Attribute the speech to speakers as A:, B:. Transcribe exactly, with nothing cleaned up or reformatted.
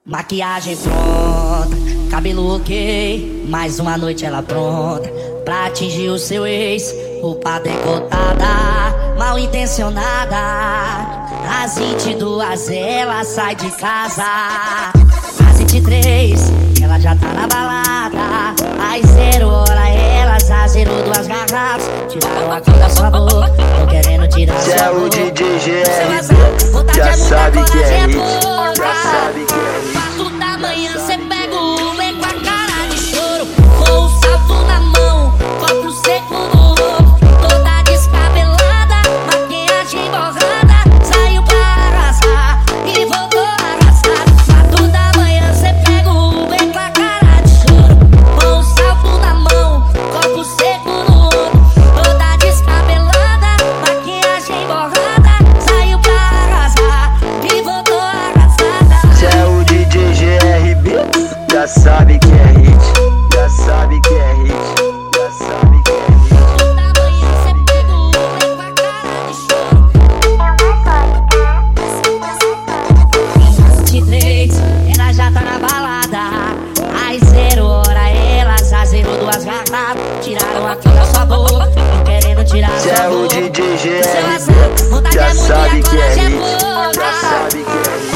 A: Maquiagem pronta, cabelo ok, mais uma noite ela pronta pra atingir o seu ex. Roupa decotada, mal intencionada. Às vinte e duas ela sai de casa. Às vinte e três ela já tá na balada. Às zero hora ela já zerou duas garrafas. Tiraram a cor da sua boca, tô querendo tirar
B: Cê
A: sua
B: é o
A: boca.
B: D J G R,
A: Já
B: sabe que é hit, já sabe que é hit.
A: Quatro da manhã cê pega o Uber com a cara de choro, com o salto na mão, copo seco no rosto, toda descabelada, maquiagem borrada, saiu pra arrasar e voltou arrastada. Quatro da manhã cê pega o Uber com a cara de choro, com o salto na mão, copo seco no rosto, toda descabelada, maquiagem borrada, saiu pra arrasar e voltou arrasada.
B: Cê é o D J G R B, já sabe que é hit, já sabe que é hit, já sabe que é hit.
A: Da manhã cê pega o Uber com a cara de choro. vinte e três ela já tá na balada. Às zero hora ela já zerou duas garrafas. Tiraram a cor da sua boca, tô querendo tirar
B: Cê
A: sua
B: é o
A: boca.
B: D J G
A: Seu
B: R
A: azar,
B: B,
A: vontade é
B: já
A: muito e
B: sabe
A: a
B: que é
A: coragem é
B: hit,
A: pouca.
B: já sabe que é hit.